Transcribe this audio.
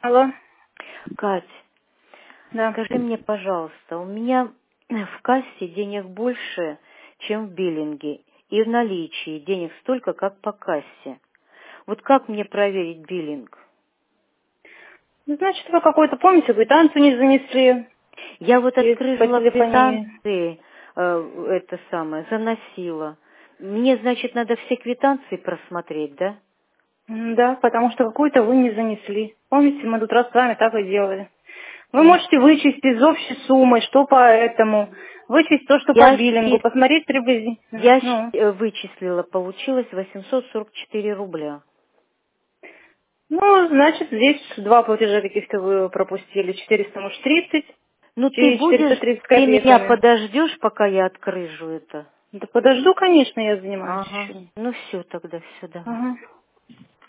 Алло, Кать, да. скажи мне, пожалуйста, у меня в кассе денег больше, чем в биллинге, и в наличии денег столько, как по кассе. Вот как мне проверить биллинг? Ну, значит, вы какой-то, помните, квитанцию не занесли Я вот по открыла телефонии. квитанции, это самое, заносила. Мне, значит, надо все квитанции просмотреть, да? Да, потому что какую-то вы не занесли. Помните, мы тут раз с вами так и делали. Вы Ну, можете вычесть из общей суммы, что по этому, вычесть то, что по я, биллингу, посмотреть приблизительно. Ну, вычислила, получилось 844 рубля. ну, значит, здесь два платежа каких-то вы пропустили. 400, может, 30, Ну, ты и будешь, 430 ты меня копейками. подождешь, пока я открыжу это? Да подожду, конечно, я занимаюсь Ага. еще. Ну, все тогда, все, давай. Ага.